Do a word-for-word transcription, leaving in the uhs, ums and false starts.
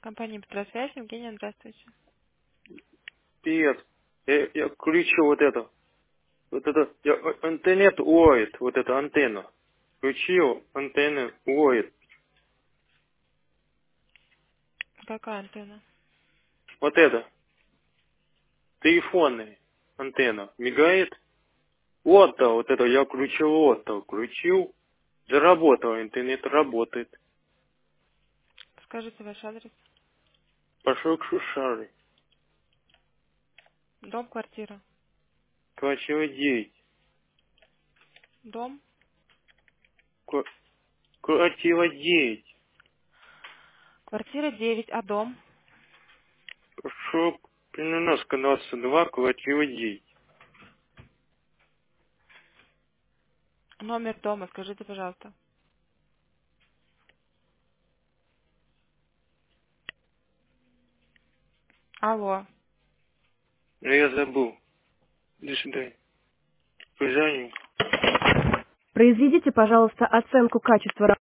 Компания «Петросвязь», Евгения, здравствуйте. Привет. Я, я включу вот это. Вот это. Я, а- интернет ловит. Вот эту антенну. Включил, антенна ловит. Какая антенна? Вот это. Телефонная антенна. Мигает. Вот-то, вот это я включил, вот-то. Включил. Заработал. Интернет работает. Скажите ваш адрес. Пошел к Шушаре. Дом, квартира. Квартира девять. Дом. Ква- Квартира девять. Квартира девять, а дом? Пошел Пеленовска двадцать два, квартира девять. Номер дома, скажите, пожалуйста. Алло. Я забыл. До свидания. Позвоню. Произведите, пожалуйста, оценку качества